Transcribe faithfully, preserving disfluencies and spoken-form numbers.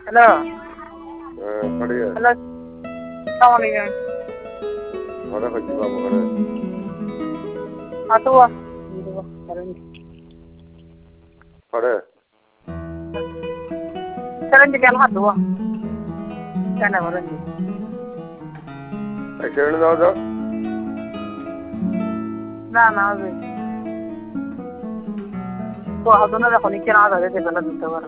hello হ্যাঁ পাড়িয়া hello আসসালামু আলাইকুম ঘরে হয়েছি বাবু ঘরে আতুয়া ঘরে চলেন যে কেন হাতুয়া কেন করেন এখানে যাওয়া যাও না না হবে তো হাতুনা যখন কেন আদা দিতে গেলে দিতে পারো